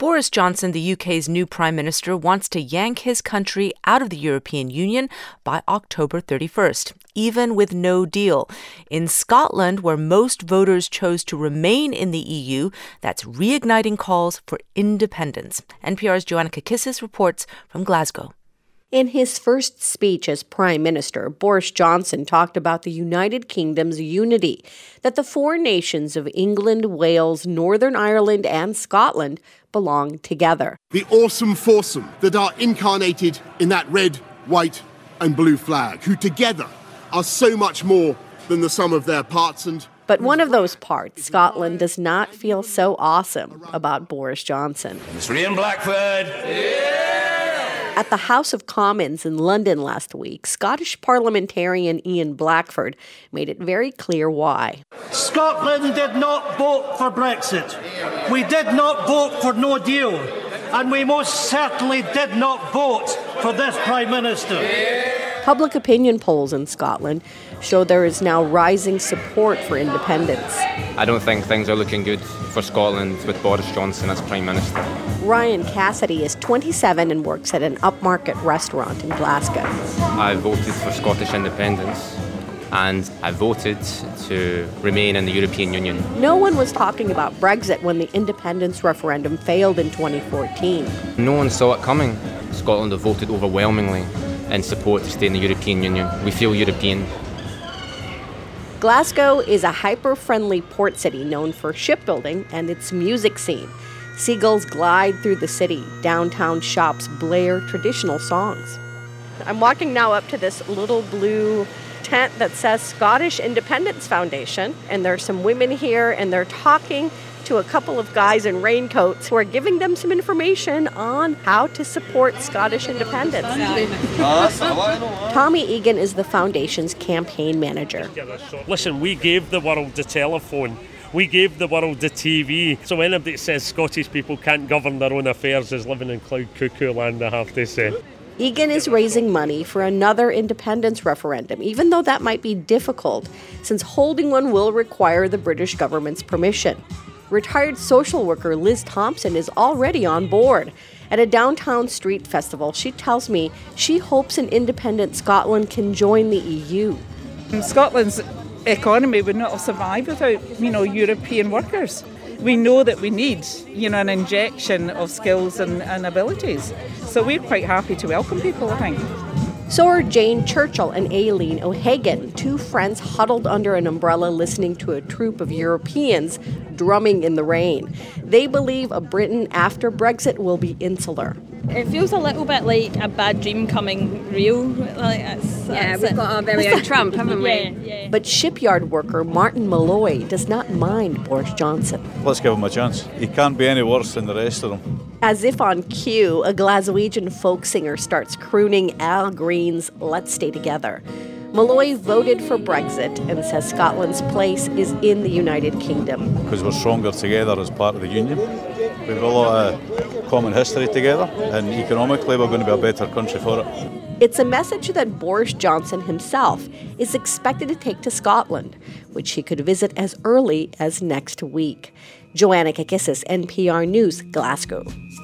Boris Johnson, the UK's new Prime Minister, wants to yank his country out of the European Union by October 31st, even with no deal. In Scotland, where most voters chose to remain in the EU, that's reigniting calls for independence. NPR's Joanna Kakissis reports from Glasgow. In his first speech as Prime Minister, Boris Johnson talked about the United Kingdom's unity, that the four nations of England, Wales, Northern Ireland, and Scotland belong together. The awesome foursome that are incarnated in that red, white, and blue flag, who together are so much more than the sum of their parts. But one of those parts, Scotland, does not feel so awesome about Boris Johnson. It's Ian Blackford. Yeah! At the House of Commons in London last week, Scottish parliamentarian Ian Blackford made it very clear why. Scotland did not vote for Brexit. We did not vote for no deal. And we most certainly did not vote for this Prime Minister. Public opinion polls in Scotland show there is now rising support for independence. I don't think things are looking good for Scotland with Boris Johnson as Prime Minister. Ryan Cassidy is 27 and works at an upmarket restaurant in Glasgow. I voted for Scottish independence and I voted to remain in the European Union. No one was talking about Brexit when the independence referendum failed in 2014. No one saw it coming. Scotland have voted overwhelmingly in support to stay in the European Union. We feel European. Glasgow is a hyper-friendly port city known for shipbuilding and its music scene. Seagulls glide through the city. Downtown shops blare traditional songs. I'm walking now up to this little blue tent that says Scottish Independence Foundation, and there are some women here, and they're talking to a couple of guys in raincoats who are giving them some information on how to support Scottish independence. Tommy Egan is the foundation's campaign manager. Listen, we gave the world the telephone. We gave the world the TV. So anybody that says Scottish people can't govern their own affairs is living in cloud cuckoo land, I have to say. Egan is raising money for another independence referendum, even though that might be difficult, since holding one will require the British government's permission. Retired social worker Liz Thompson is already on board. At a downtown street festival, she tells me she hopes an independent Scotland can join the EU. Scotland's economy would not have survived without, European workers. We know that we need, an injection of skills and abilities. So we're quite happy to welcome people, I think. So are Jane Churchill and Aileen O'Hagan, two friends huddled under an umbrella listening to a troupe of Europeans drumming in the rain. They believe a Britain after Brexit will be insular. It feels a little bit like a bad dream coming real. We've got our very own Trump, haven't we? Yeah. But shipyard worker Martin Malloy does not mind Boris Johnson. Let's give him a chance. He can't be any worse than the rest of them. As if on cue, a Glaswegian folk singer starts crooning Al Green's Let's Stay Together. Malloy voted for Brexit and says Scotland's place is in the United Kingdom. Because we're stronger together as part of the Union. We've a lot of common history together, and economically we're going to be a better country for it. It's a message that Boris Johnson himself is expected to take to Scotland, which he could visit as early as next week. Joanna Kakissis, NPR News, Glasgow.